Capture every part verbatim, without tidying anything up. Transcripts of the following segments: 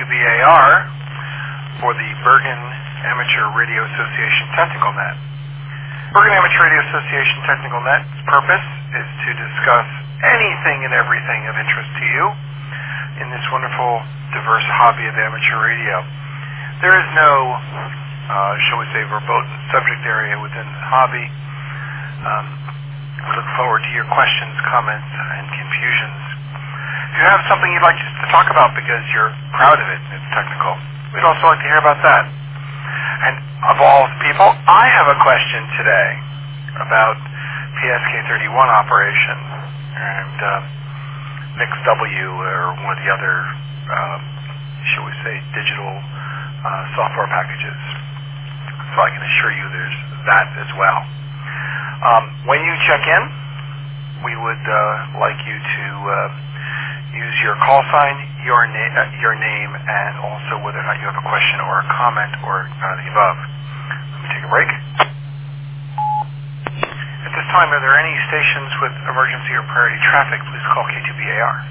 two B A R for the Bergen Amateur Radio Association Technical Net. Bergen Amateur Radio Association Technical Net's purpose is to discuss anything and everything of interest to you in this wonderful, diverse hobby of amateur radio. There is no, uh, shall we say, verboten subject area within the hobby. Um, we look forward to your questions, comments, and confusions. If you have something you'd like us to talk about because you're proud of it and it's technical, we'd also like to hear about that. And of all people, I have a question today about P S K thirty-one operation and uh, Mix W or one of the other, um, shall we say, digital uh, software packages. So I can assure you there's that as well. Um, when you check in, we would uh, like you to uh, use your call sign, your, na- uh, your name, and also whether or not you have a question or a comment or none of the above. Let me take a break. At this time, are there any stations with emergency or priority traffic? Please call K two B A R.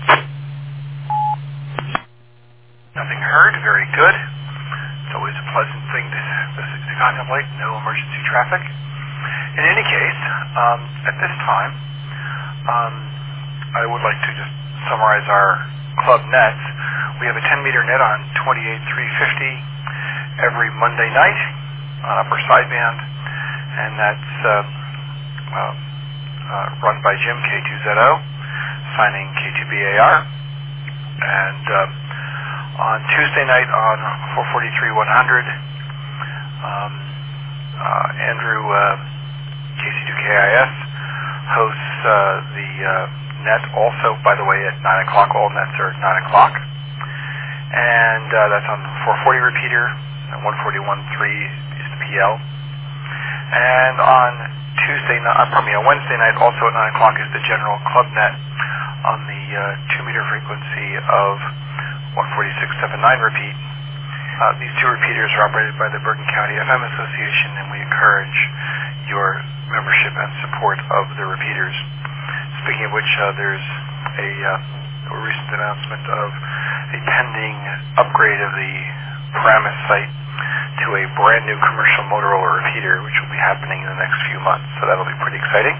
Nothing heard. Very good. It's always a pleasant thing to, to contemplate. No emergency traffic. In any case, um, at this time, um, I would like to just summarize our club nets. We have a ten meter net on twenty-eight three fifty every Monday night on upper sideband, and that's uh, uh, uh, run by Jim K two Z O, signing K two B A R. And uh, on Tuesday night on four forty-three one hundred, um, uh, Andrew uh, K C two K I S hosts uh, the uh, net also, by the way, at nine o'clock. All nets are at nine o'clock. And uh, that's on four forty repeater, and one forty-one point three is the P L. And on Tuesday night, uh, pardon me, on Wednesday night, also at nine o'clock, is the general club net on the uh, two meter frequency of one forty-six point seven nine repeat. Uh, these two repeaters are operated by the Bergen County F M Association, and we encourage your membership and support of the repeaters. Speaking of which, uh, there's a, uh, a recent announcement of a pending upgrade of the Paramus site to a brand new commercial Motorola repeater, which will be happening in the next few months. So that'll be pretty exciting.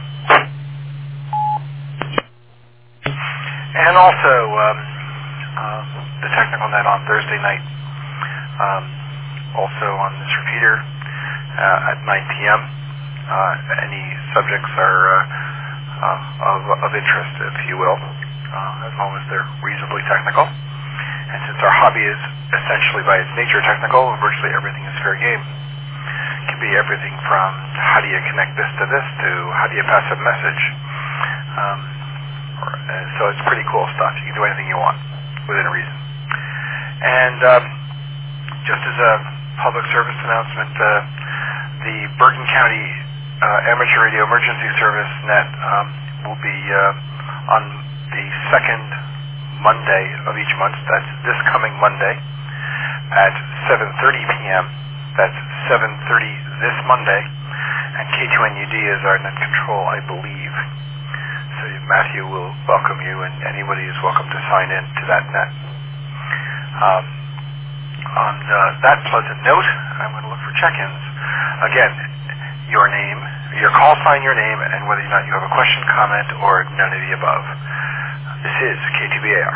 And also, um, uh, the technical net on Thursday night, um, also on this repeater uh, at nine p.m. Uh, any subjects are uh, uh, of, of interest, if you will, uh, as long as they're reasonably technical. And since our hobby is essentially by its nature technical, virtually everything is fair game. It can be everything from how do you connect this to this to how do you pass a message. Um, or, uh, so it's pretty cool stuff. You can do anything you want within reason. And um, just as a public service announcement, uh, the Bergen County uh, Amateur Radio Emergency Service net um, will be uh, on the second Monday of each month. That's this coming Monday at seven thirty p.m. That's seven thirty this Monday. And K two N U D is our net control, I believe. So Matthew will welcome you, and anybody is welcome to sign in to that net. Um, on uh, that pleasant note, I'm going to look for check-ins. Again, your name, your call sign, your name, and whether or not you have a question, comment, or none of the above. This is K two B A R.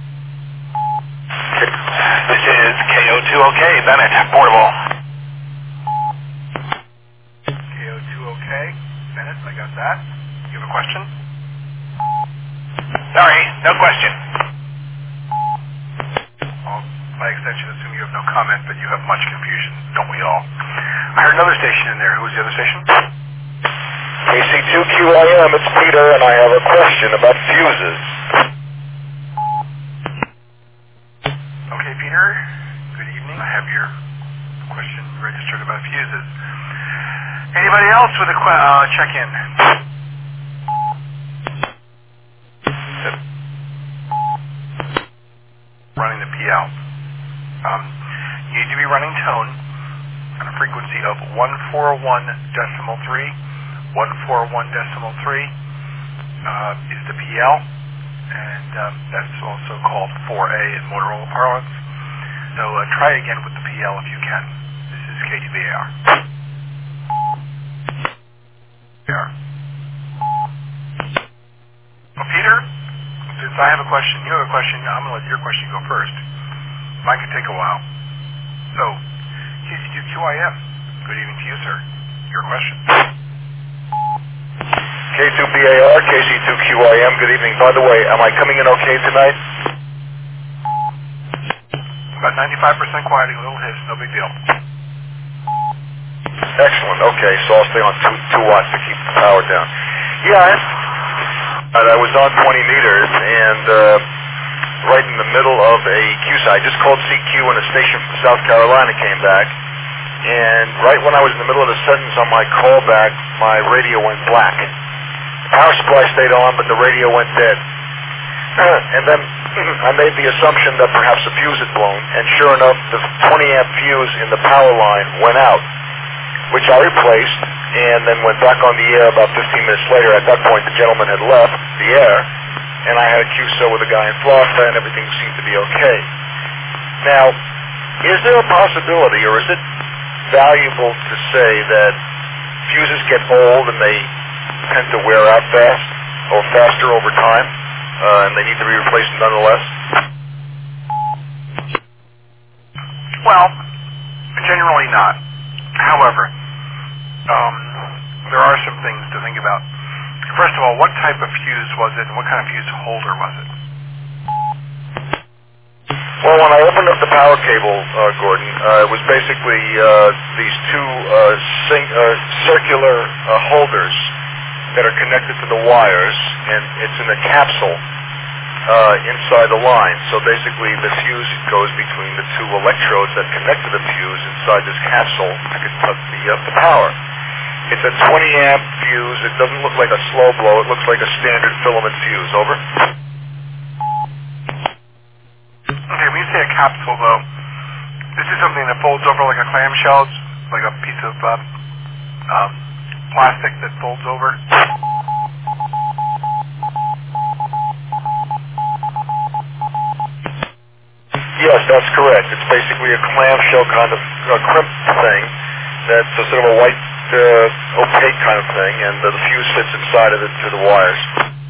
This is K O two O K, Bennett, portable. K O two O K, Bennett, I got that. You have a question? Sorry, no question. Well, by extension, assume you have no comment, but you have much confusion, don't we all? I heard another station in there. Who was the other station? K C two Q I M, it's Peter, and I have a question about fuses. Okay, Peter. Good evening. I have your question registered about fuses. Anybody else with a que- uh, check-in? Running the P L. Um, you need to be running tone on a frequency of one forty-one decimal three. one forty-one decimal three uh, is the P L, and um, that's also called four A in Motorola parlance. So uh, try again with the P L if you can. This is K two B A R. Well, Peter, since I have a question, you have a question, I'm going to let your question go first. Mine could take a while. So, K C two Q I M, good evening to you, sir. Your question. K two B A R, K C two Q I M, good evening. By the way, am I coming in okay tonight? About ninety-five percent quieting, a little hiss, no big deal. Excellent, okay, so I'll stay on two, two watts to keep the power down. Yeah, I, I was on twenty meters, and uh, right in the middle of a Q S I, I just called C Q and a station from South Carolina came back, and right when I was in the middle of the sentence on my callback, my radio went black. The power supply stayed on, but the radio went dead. And then I made the assumption that perhaps a fuse had blown, and sure enough, the twenty amp fuse in the power line went out, which I replaced, and then went back on the air about fifteen minutes later. At that point, the gentleman had left the air, and I had a Q S O with a guy in Florida, and everything seemed to be okay. Now, is there a possibility, or is it valuable to say that fuses get old and they tend to wear out fast, or faster over time, uh, and they need to be replaced nonetheless? Well, generally not. However, um, there are some things to think about. First of all, what type of fuse was it, and what kind of fuse holder was it? Well, when I opened up the power cable, uh, Gordon, uh, it was basically uh, these two uh, sing- uh, circular uh, holders that are connected to the wires, and it's in a capsule uh, inside the line. So basically, the fuse goes between the two electrodes that connect to the fuse inside this capsule to conduct the, uh, the power. It's a twenty amp fuse. It doesn't look like a slow blow. It looks like a standard filament fuse. Over. Okay, when you say a capsule, though, this is something that folds over like a clamshell, like a piece of uh, um, plastic that folds over. Yes, that's correct. It's basically a clamshell kind of uh, crimp thing that's a sort of a white, uh, opaque kind of thing, and uh, the fuse fits inside of it through the wires.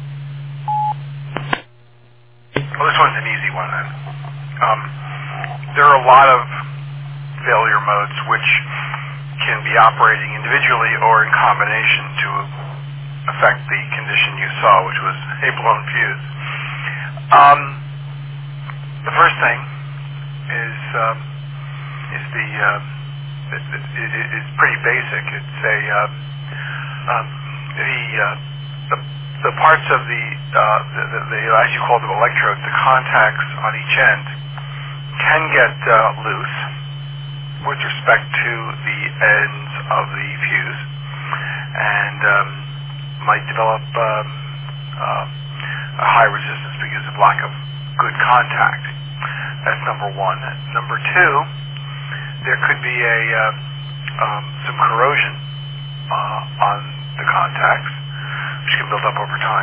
Well, this one's an easy one, then. Um, there are a lot of failure modes which can be operating individually or in combination to affect the condition you saw, which was a blown fuse. Um, the first thing is um, is the uh, it, it, it, it's pretty basic. It's a uh, um, the, uh, the the parts of the, uh, the, the, the as you call them electrodes, the contacts on each end can get uh, loose with respect to the ends of the fuse, and um, might develop um, uh, a high resistance because of lack of good contact. That's number one. Number two, there could be a uh, um, some corrosion uh, on the contacts, which can build up over time.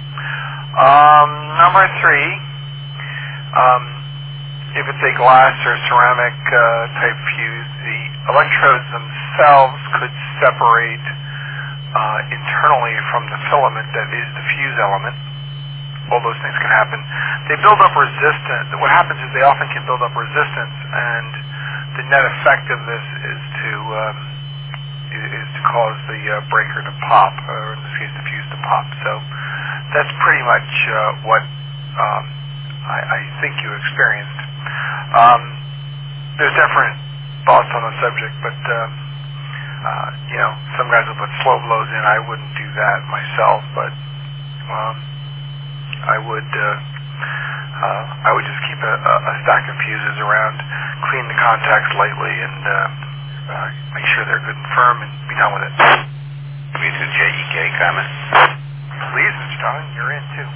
Um, number three, um, if it's a glass or ceramic uh, type fuse, the electrodes themselves could separate uh, internally from the filament that is the fuse element. All those things can happen. They build up resistance. What happens is they often can build up resistance, and the net effect of this is to um, is to cause the uh, breaker to pop, or in this case, the fuse to pop. So that's pretty much uh, what um, I, I think you experienced. Um, there's different thoughts on the subject, but um, uh, you know, some guys will put slow blows in. I wouldn't do that myself, but um, I would uh, uh, I would just keep a, a stack of fuses around, clean the contacts lightly, and uh, uh, make sure they're good and firm, and be done with it. W two J E K comment. Please, Mister John, you're in too.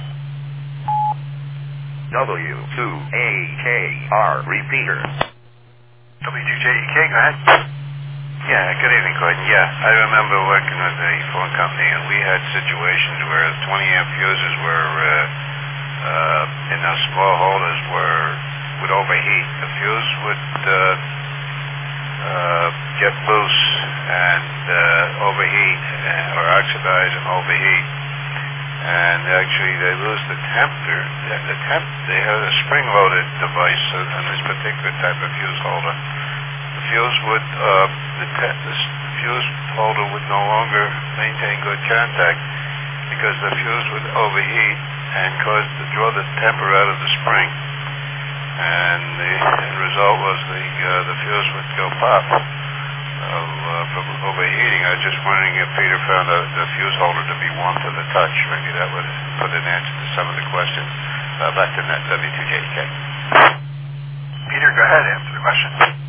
W two A K R repeater. W two J E K, go ahead. Yeah, good evening, Gordon. Yeah, I remember working with a phone company, and we had situations where twenty amp fuses were, uh, uh, in those small holders were would overheat. The fuse would uh, uh, get loose and uh, overheat uh, or oxidize and overheat. And actually, they lose the temperature. The temp, they have a spring-loaded device on this particular type of fuse holder. The fuse would, uh, the, te- the fuse holder would no longer maintain good contact because the fuse would overheat and cause to draw the temper out of the spring. And the end result was the uh, the fuse would go pop uh, from overheating. I was just wondering if Peter found a, the fuse holder to be warm to the touch. Maybe that would put an answer to some of the questions. Uh, back to net W two J K. Peter, go ahead, answer the question.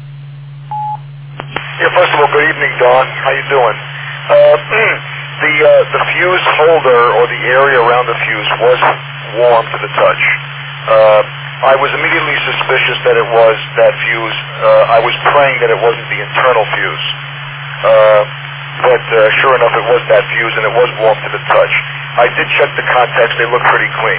Yeah, first of all, good evening, Don. How you doing? Uh, the uh, the fuse holder or the area around the fuse was warm to the touch. Uh, I was immediately suspicious that it was that fuse. Uh, I was praying that it wasn't the internal fuse. Uh, but uh, sure enough, it was that fuse, and it was warm to the touch. I did check the contacts. They look pretty clean.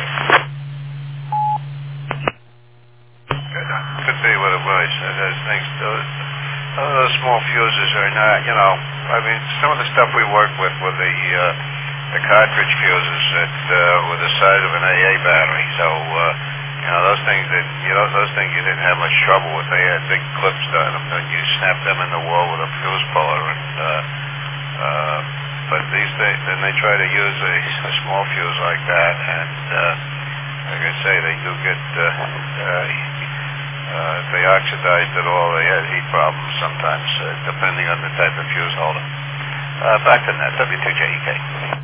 Could be what it was. Uh, those things, those, some of those small fuses are not, you know, I mean, some of the stuff we work with were the, uh, the cartridge fuses that uh, were the size of an A A battery. So, uh, you know, those things that, you know, those things you didn't have much trouble with. They had big clips on them, and you snap them in the wall with a fuse puller. And, uh, uh, but these things, then they try to use a, a small fuse like that, and uh, like I say, they do get, uh, uh, uh, if they oxidized at all, they had heat problems sometimes, uh, depending on the type of fuse holder. Uh, back to net, W two J E K.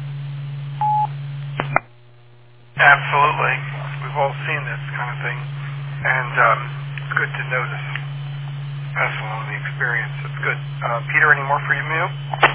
Absolutely. We've all seen this kind of thing, and um, it's good to know this. Pass along the experience. It's good. Uh, Peter, any more for you, Mew?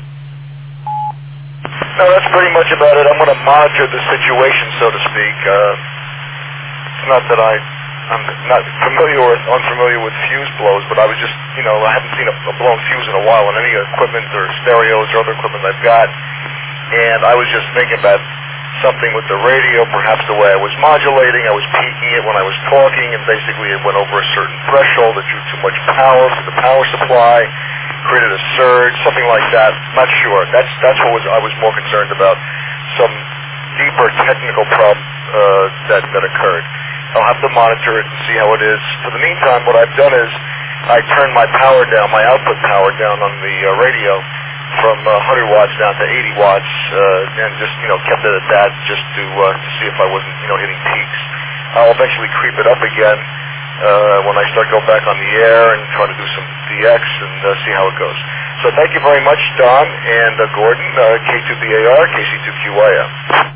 No, that's pretty much about it. I'm going to monitor the situation, so to speak. Uh, it's not that I, I'm not familiar or unfamiliar with fuse blows, but I was just, you know, I haven't seen a, a blown fuse in a while on any equipment or stereos or other equipment I've got, and I was just thinking about something with the radio, perhaps the way I was modulating. I was peaking it when I was talking, and basically it went over a certain threshold that drew too much power for the power supply, created a surge, something like that. Not sure. That's that's what was I was more concerned about. Some deeper technical problem uh, that that occurred. I'll have to monitor it and see how it is. For the meantime, what I've done is I turned my power down, my output power down on the uh, radio from uh, one hundred watts down to eighty watts, uh, and just, you know, kept it at that just to uh, to see if I wasn't, you know, hitting peaks. I'll eventually creep it up again uh, when I start going back on the air and try to do some D X and uh, see how it goes. So thank you very much, Don and uh, Gordon, uh, K two B A R, K C two Q I M.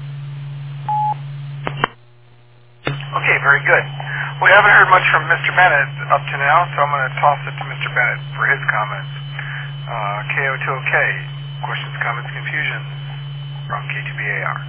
Okay, very good. We haven't heard much from Mister Bennett up to now, so I'm going to toss it to Mister Bennett for his comments. Uh, K O two O K, questions, comments, confusions from K two B A R.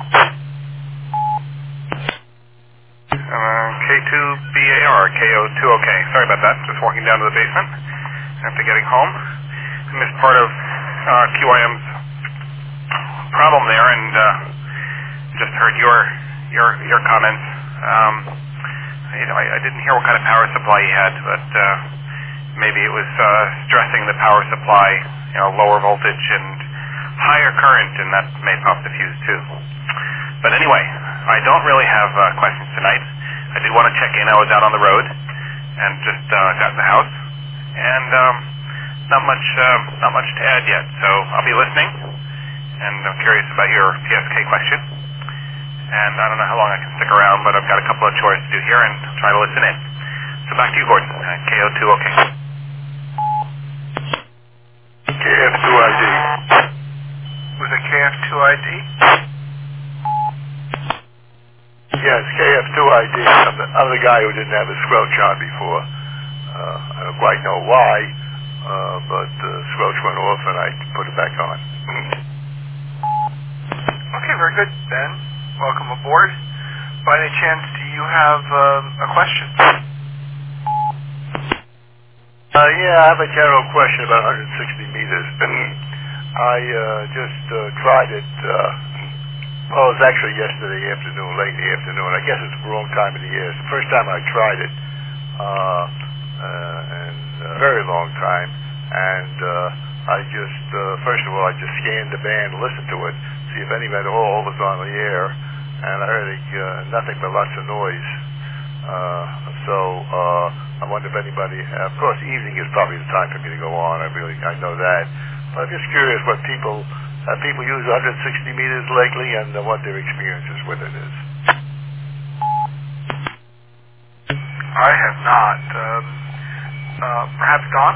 Uh, K two B A R, K O two O K. Sorry about that. Just walking down to the basement after getting home. I missed part of uh, Q I M's problem there, and uh, just heard your your your comments. Um, you know, I, I didn't hear what kind of power supply he had, but uh, maybe it was uh, stressing the power supply, you know, lower voltage and higher current, and that may pop the fuse too. But anyway, I don't really have uh, questions tonight. I did want to check in. I was out on the road and just uh, got in the house, and um, not much, uh, not much to add yet. So I'll be listening, and I'm curious about your P S K question. And I don't know how long I can stick around, but I've got a couple of chores to do here, and I'll try to listen in. So back to you, Gordon. Uh, K O two O K. K F two I D. Was it K F two I D? Yes, K F two I D. I'm the, I'm the guy who didn't have a squelch on before. Uh, I don't quite know why, uh, but the uh, squelch went off and I put it back on. Okay, very good, Ben. Welcome aboard. By any chance, do you have uh, a question? Uh, yeah, I have a general question about one hundred sixty meters. I uh, just uh, tried it. Uh, well, it was actually yesterday afternoon, late in the afternoon. I guess it's the wrong time of the year. It's the first time I tried it. uh, uh, in a very long time. And uh, I just, uh, first of all, I just scanned the band, listened to it, see if anybody at all was on the air, and I heard uh, nothing but lots of noise. Uh, so uh, I wonder if anybody, uh, of course, evening is probably the time for me to go on. I really, I know that. But I'm just curious what people, uh, people use one hundred sixty meters lately, and uh, what their experiences with it is. I have not. Um, uh, perhaps Don?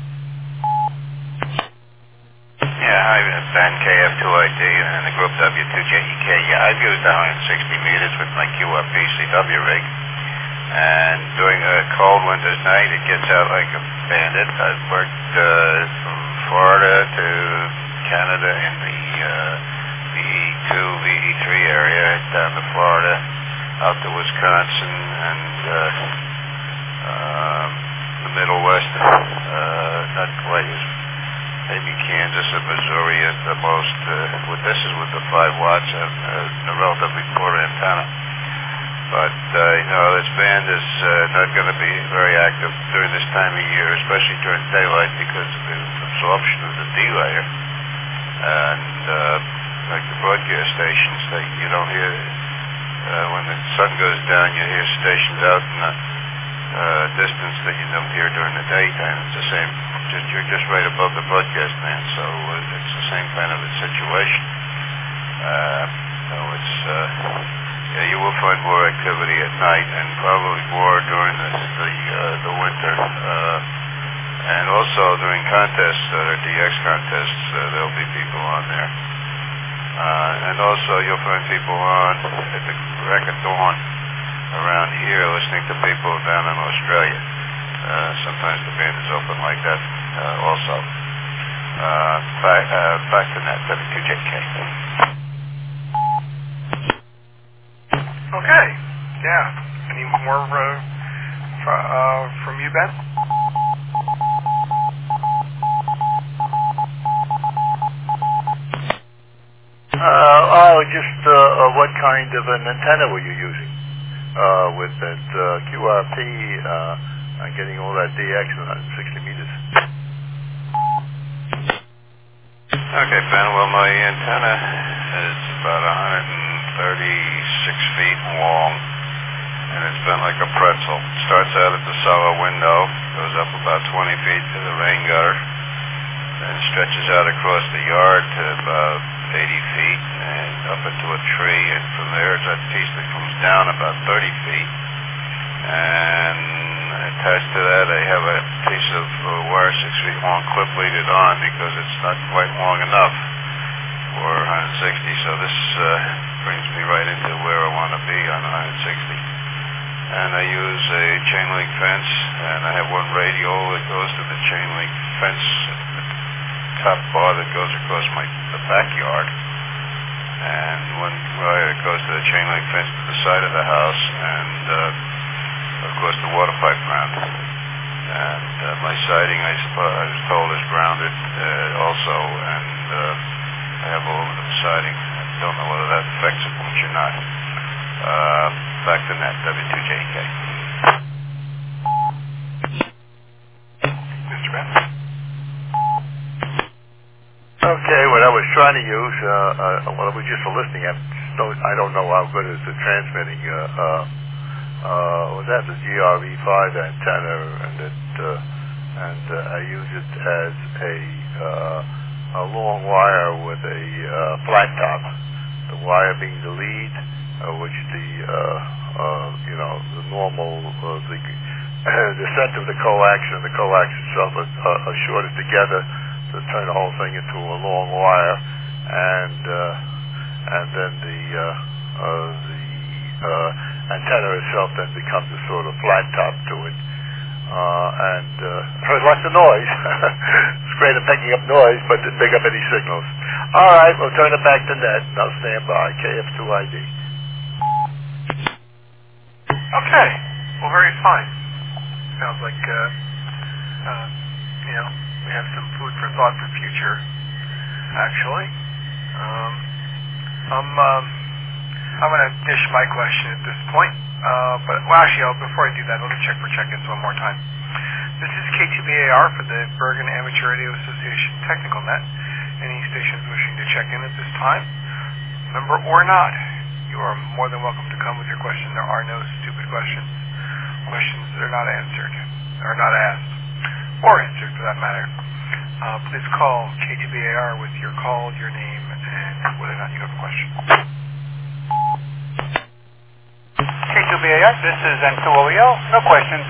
Yeah, hi, Ben, K F two I D and the group W two J E K. Yeah, I've used one hundred sixty meters with my Q R P C W rig. And during a cold winter's night, it gets out like a bandit. I've worked uh, from Florida to Canada in the uh, V E two, V E three area, down to Florida, out to Wisconsin, and uh, um, the Middle West, uh, not quite as maybe Kansas or Missouri at the most. Uh, with this is with the five watts and uh, a relatively poor antenna. But, uh, you know, this band is uh, not going to be very active during this time of year, especially during daylight, because of the absorption of the D layer. And, uh, like the broadcast stations, that you don't hear, uh, when the sun goes down, you hear stations out in the uh, distance that you don't hear during the daytime. It's the same, just you're just right above the broadcast band, so uh, it's the same kind of a situation. Uh, so it's... Uh, Yeah, you will find more activity at night, and probably more during the the, uh, the winter, uh, and also during contests, uh, D X contests. Uh, there'll be people on there, uh, and also you'll find people on at the crack of dawn around here, listening to people down in Australia. Uh, sometimes the band is open like that, uh, also. Uh, back, uh, back to that W two J K. Okay. Yeah. Any more uh, fr- uh, from you, Ben? Uh, oh, just uh, uh, what kind of an antenna were you using uh, with that uh, Q R P uh, and getting all that D X and one hundred sixty meters? Okay, Ben. Well, my antenna is about one hundred thirty-six feet long, and it's bent like a pretzel. It starts out at the cellar window, goes up about twenty feet to the rain gutter, then stretches out across the yard to about eighty feet and up into a tree, and from there it's that piece that comes down about thirty feet. And attached to that I have a piece of uh, wire six feet long clip leaded on because it's not quite long enough for one hundred sixty, so this uh, brings me right into where I want to be on one hundred sixty. And I use a chain link fence, and I have one radial that goes to the chain link fence, the top bar that goes across my the backyard, and one wire that goes to the chain link fence to the side of the house, and uh, of course the water pipe ground. And uh, my siding, I suppose I was told, is grounded uh, also, and uh, I have aluminum siding. I don't know whether that affects it much or not. Uh, back to that, W two J K. Mister Ben? Okay, what I was trying to use, uh, uh, well, we just were listening. I don't, I don't know how good it is at transmitting. Uh, uh, uh, well, that's a G R V five antenna, and it, uh, and uh, I use it as a uh, a long wire with a uh, flat top. The wire being the lead, uh, which the uh, uh, you know the normal uh, the the center of the coax and the coax itself are, are, are shorted together to turn the whole thing into a long wire, and uh, and then the uh, uh, the uh, antenna itself then becomes a sort of flat top to it, uh, and uh, heard lots of noise. It's great at picking up noise, but didn't pick up any signals. All right, we'll turn it back to Ned, and I'll stand by. K F two I D. Okay. Well, very fine. Sounds like, uh, uh, you know, we have some food for thought for future, actually. Um, I'm, um, I'm going to dish my question at this point. Uh, but, well, actually, I'll, before I do that, let me check for check-ins one more time. This is K two B A R for the Bergen Amateur Radio Association Technical Net. Any stations wishing to check in at this time, member or not, you are more than welcome to come with your question. There are no stupid questions. Questions that are not answered, or not asked, or answered for that matter. Uh, please call K two B A R with your call, your name, and whether or not you have a question. K two B A R, this is N two O E L. No questions.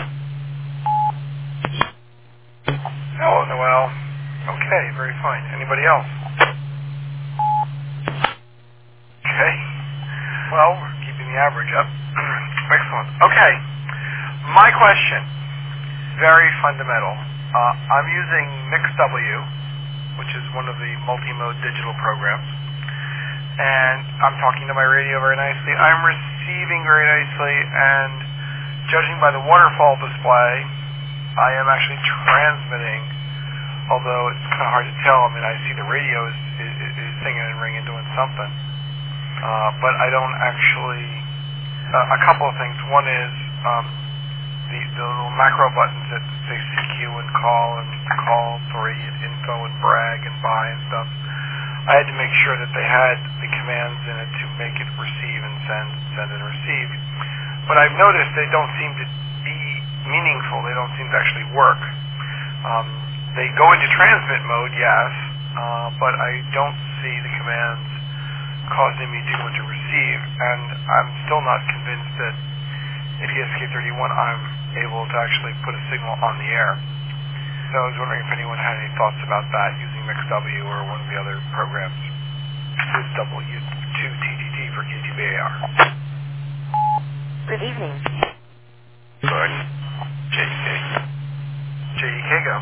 Hello, Noel. Okay, very fine. Anybody else? Okay. Well, we're keeping the average up. Excellent. Okay. My question, very fundamental. Uh, I'm using MixW, which is one of the multi-mode digital programs, and I'm talking to my radio very nicely. I'm receiving very nicely, and judging by the waterfall display, I am actually transmitting, although it's kind of hard to tell. I mean, I see the radio is, is, is singing and ringing, doing something, uh, but I don't actually, uh, a couple of things. One is, um, The, the little macro buttons that say C Q and call and call three and info and brag and buy and stuff. I had to make sure that they had the commands in it to make it receive and send, send and receive. But I've noticed they don't seem to be meaningful. They don't seem to actually work. Um, they go into transmit mode, yes, uh, but I don't see the commands causing me to go into receive. And I'm still not convinced that at E S K thirty-one, I'm able to actually put a signal on the air. So I was wondering if anyone had any thoughts about that using MixW or one of the other programs with W two T T T for K two B A R. Good evening. Sorry. J E K. J E K, go.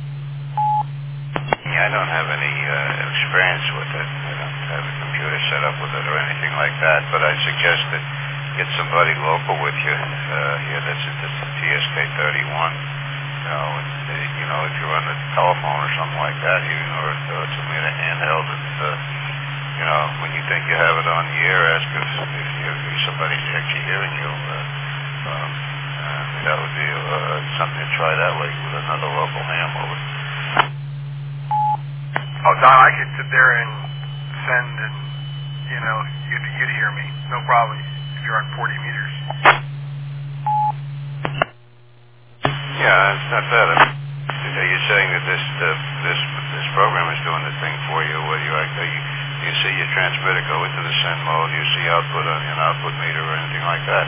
Yeah, I don't have any uh, experience with it. I don't have a computer set up with it or anything like that, but I suggest that get somebody local with you uh, here that's at the T S K thirty-one. You know, and, uh, you know, if you're on the telephone or something like that, you know, or, or something in a handheld, and uh, you know, when you think you have it on the air, ask if, if, you, if somebody's actually hearing you. Uh, um, uh, that would be uh, something to try that way with another local ham over. Oh, Don, I could sit there and send, and you know, you'd, you'd hear me, no problem. If you're on forty meters. Yeah, it's not bad. Are you saying that this uh, this this program is doing the thing for you? Where you, are you you see your transmitter go into the send mode? You see output on an output meter or anything like that?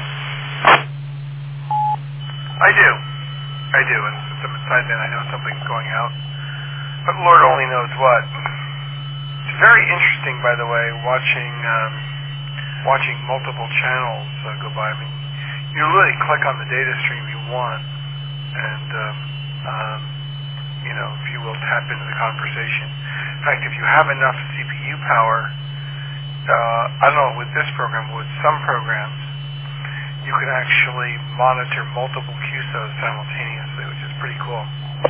I do, I do, and since I'm inside then, I know something's going out, but Lord only knows what. It's very interesting, by the way, watching. Um, watching multiple channels uh, go by. I mean, you really click on the data stream you want, and um, um, you know, if you will, tap into the conversation. In fact, if you have enough C P U power, uh, I don't know, with this program, with some programs, you can actually monitor multiple Q S Os simultaneously, which is pretty cool.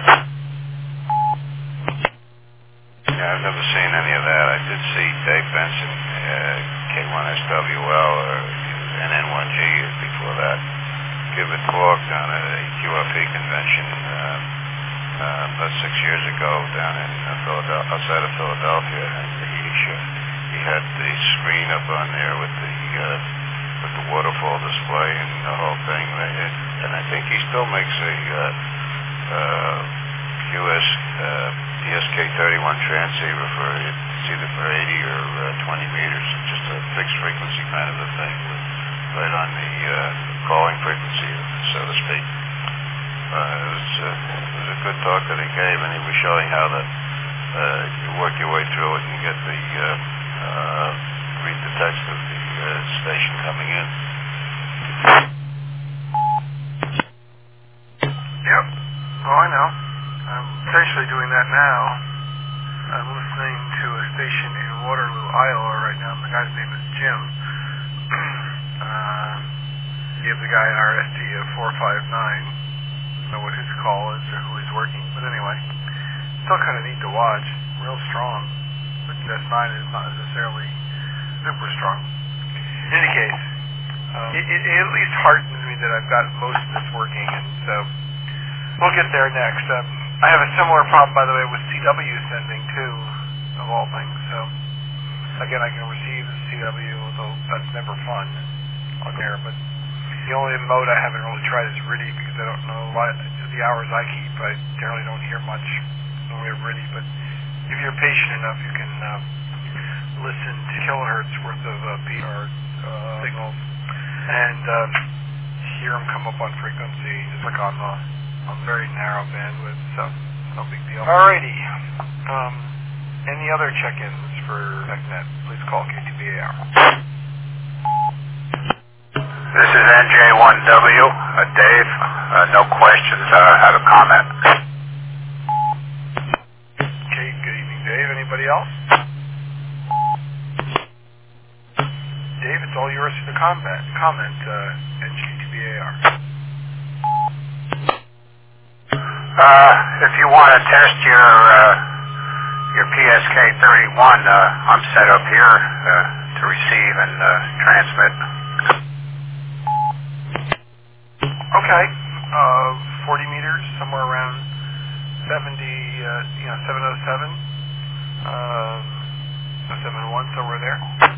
Yeah, I've never seen any of that. I did see Dave Benson, uh, K one S W L, or N N one G before that, give a talk down at a Q F E convention uh, uh, about six years ago down in uh, Philadelphia, outside of Philadelphia, and he uh, he had the screen up on there with the uh, with the waterfall display and the whole thing, and I think he still makes a uh, uh, Q S uh, T S K thirty-one transceiver for it's either for eighty or uh, twenty meters, just a fixed frequency kind of a thing, with, right on the uh, calling frequency, so to speak. Uh, it, was, uh, it was a good talk that he gave, and he was showing how the uh, you work your way through it and get the uh, uh, read the text of the uh, station coming in. Yep. Oh, I know. I'm essentially doing that now. I'm listening to a station in Waterloo, Iowa right now. The guy's name is Jim. uh, you have the guy in our S T four five nine. I don't know what his call is or who he's working. But anyway, still kind of neat to watch. Real strong. But S nine is not necessarily super strong. In any case, Um, it, it, it at least heartens me that I've got most of this working, and so we'll get there next. Um, I have a similar problem, by the way, with C W sending too, of all things. So again, I can receive the C W, although that's never fun on there. But the only mode I haven't really tried is RIDI, because I don't know why the hours I keep. I generally don't hear much when we're RIDI, but if you're patient enough, you can uh, listen to kilohertz worth of uh, P R uh, signals and um, hear them come up on frequency, just like on the on very narrow bandwidth. So no big deal. Alrighty. Um, any other check-ins for TechNet? Please call K two B A R. This is N J one W. Uh, Dave, uh, no questions. I uh, have a comment. Okay, good evening, Dave. Anybody else? Dave, it's all yours for the comment. Comment, uh, N J K two B A R. Uh, if you want to test your uh, your P S K thirty-one, uh, I'm set up here uh, to receive and uh, transmit. Okay, uh, forty meters, somewhere around seventy, uh, you know, seven oh seven, uh, seven oh one, somewhere there.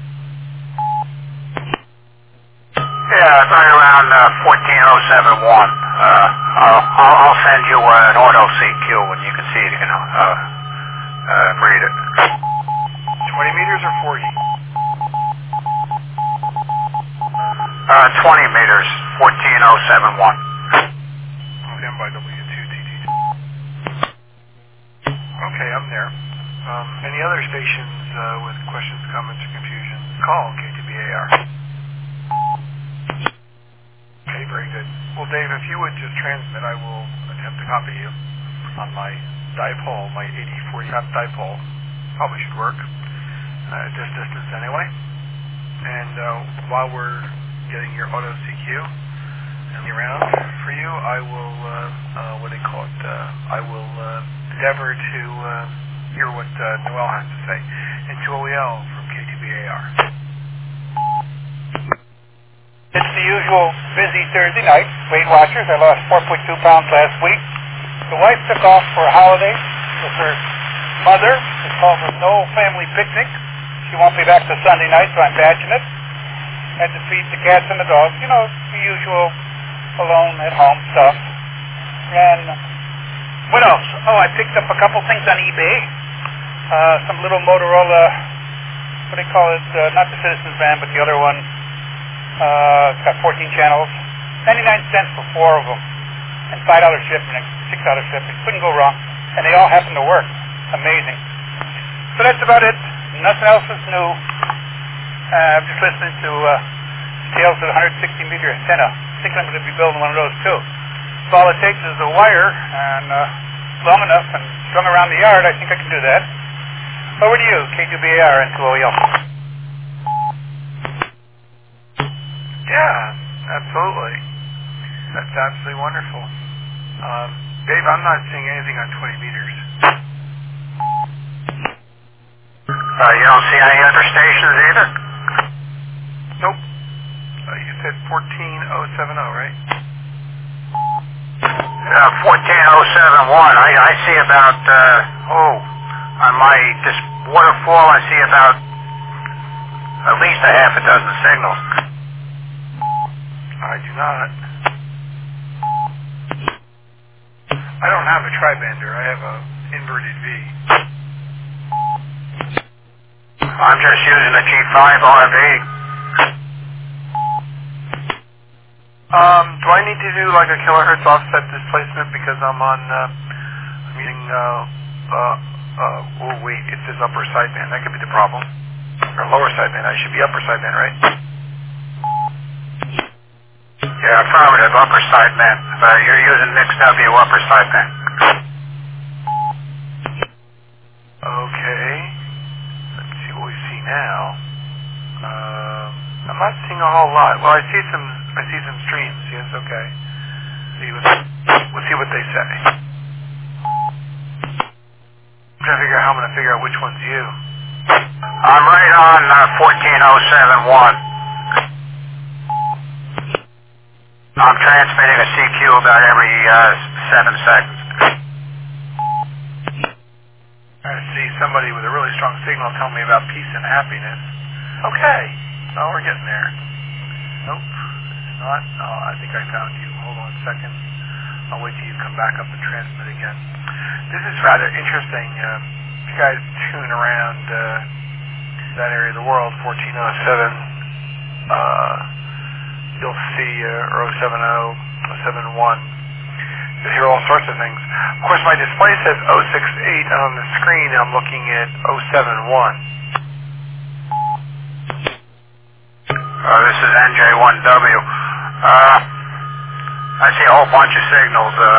Yeah, it's right around uh, fourteen oh seven one. Uh, I'll, I'll, I'll send you uh, an auto C Q when you can see it. You can uh, uh, read it. twenty meters or forty? Uh, twenty meters, fourteen oh seven one. Stand by W two T T. Okay, I'm there. Um, any other stations uh, with questions, comments, or confusion? Call K two B A R. Okay, very good. Well, Dave, if you would just transmit, I will attempt to copy you on my dipole, my eighty forty amp dipole. Probably should work uh, at this distance anyway. And uh, while we're getting your auto C Q and around for you, I will, uh, uh, what do they call it? Uh, I will uh, endeavor to uh, hear what uh, Noel has to say. And two O E L from K two B A R. It's the usual busy Thursday night. Weight Watchers. I lost four point two pounds last week. The wife took off for a holiday with her mother. It's called a no family picnic. She won't be back till Sunday night, so I'm batching it. Had to feed the cats and the dogs. You know, the usual alone at home stuff. And what else? Oh, I picked up a couple things on eBay. Uh, some little Motorola, what do they call it? Uh, not the Citizens Band, but the other one. Uh, it's got fourteen channels, ninety-nine cents for four of them, and five dollars shipping, six dollars shipping. Couldn't go wrong, and they all happen to work. Amazing. So that's about it. Nothing else is new. Uh, I'm just listening to uh, tales of the one hundred sixty meter antenna. I think I'm going to be building one of those too. So all it takes is a wire and uh, long enough and strung around the yard. I think I can do that. Over to you, K two B A R and two O E L. Yeah, absolutely. That's absolutely wonderful. Um, Dave, I'm not seeing anything on twenty meters. Uh, you don't see any other stations either? Nope. Uh, you said fourteen oh seven oh, right? Uh, fourteen oh seven one. I, I see about, uh, oh, on my this waterfall, I see about at least a half a dozen signals. I do not. I don't have a tri-bander. I have a inverted V. I'm just using a G five R V. Um, do I need to do like a kilohertz offset displacement because I'm on, uh, I'm using, uh, uh, uh, oh wait, it says upper sideband. That could be the problem. Or lower sideband. I should be upper sideband, right? Yeah, affirmative, upper sideband. Uh, you're using mixed W upper sideband. Okay. Let's see what we see now. Um, I'm not seeing a whole lot. Well, I see some. I see some streams. Yes, okay. See what, we'll see what they say. I'm trying to figure out how I'm going to figure out which one's you. I'm right on uh, fourteen oh seven one. I'm transmitting a C Q about every uh, seven seconds. I see somebody with a really strong signal telling me about peace and happiness. Okay. Oh, we're getting there. Nope. It's not. Oh, I think I found you. Hold on a second. I'll wait till you come back up and transmit again. This is rather interesting. Uh, if you guys tune around uh, that area of the world, fourteen oh seven, uh, you'll see uh, or oh seven oh, oh seven one. You'll hear all sorts of things. Of course, my display says oh six eight, and on the screen I'm looking at oh seven one. Uh, this is N J one W. Uh, I see a whole bunch of signals. Uh,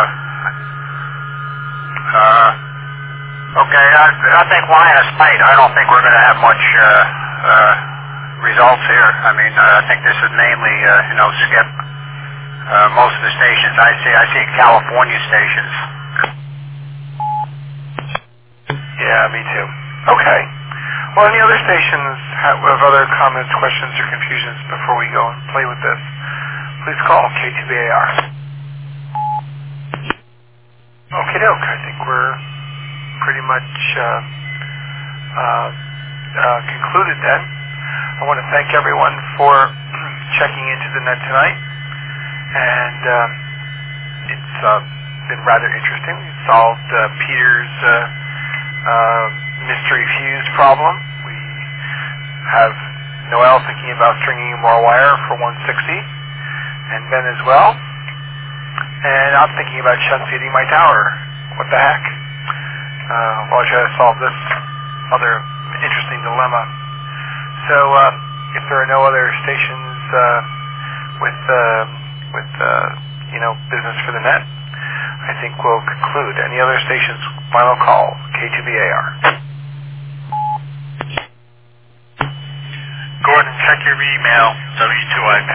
uh, okay, I, I think line of sight. I don't think we're going to have much uh, uh, results here. I mean, uh, I think this is mainly, uh, you know, skip uh, most of the stations. I see. I see California stations. Yeah, me too. Okay. Well, any other stations have, have other comments, questions, or confusions before we go and play with this? Please call K two B A R. Okay, doke. I think we're pretty much uh, uh, uh, concluded then. I want to thank everyone for checking into the net tonight, and uh, it's uh, been rather interesting. We solved uh, Peter's uh, uh, mystery fuse problem. We have Noel thinking about stringing more wire for one sixty, and Ben as well. And I'm thinking about shunt seating my tower. What the heck? Uh, while I try to solve this other interesting dilemma. So uh, if there are no other stations uh, with uh, with uh, you know business for the net, I think we'll conclude. Any other stations? Final call. K two B A R. Gordon, check your email. W two I P.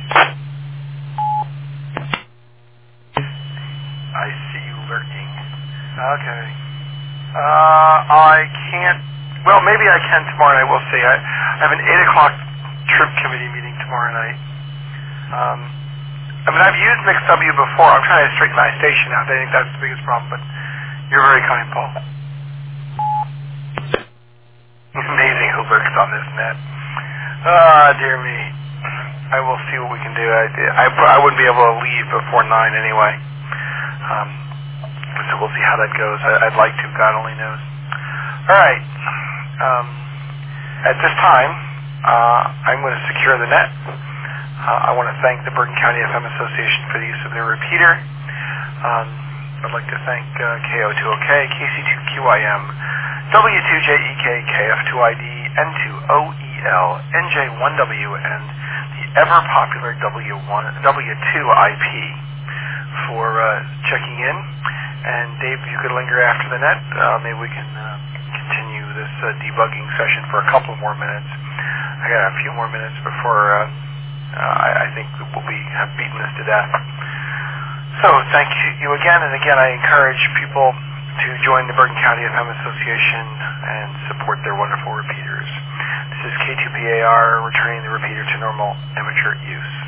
I see you lurking. Okay. Uh, I can't. Well, maybe I can tomorrow night. We'll see. I, I have an eight o'clock troop committee meeting tomorrow night. Um, I mean, I've used MixW before. I'm trying to straighten my station out. I think that's the biggest problem. But you're very kind, Paul. It's amazing who lurks on this net. Ah, dear me. I will see what we can do. I, I, I wouldn't be able to leave before nine anyway. Um, so we'll see how that goes. I, I'd like to. God only knows. All right. Um, at this time, uh, I'm going to secure the net. Uh, I want to thank the Bergen County F M Association for the use of their repeater. Um, I'd like to thank uh, K O two O K, K C two Q I M, W two J E K, K F two I D, N two O E L, N J one W, and the ever-popular W two I P for uh, checking in. And Dave, if you could linger after the net, uh, maybe we can uh, continue this uh, debugging session for a couple more minutes. I got a few more minutes before uh, uh, I, I think we'll be have beaten this to death. So thank you again, and again I encourage people to join the Bergen County F M Association and support their wonderful repeaters. This is K two B A R returning the repeater to normal amateur use.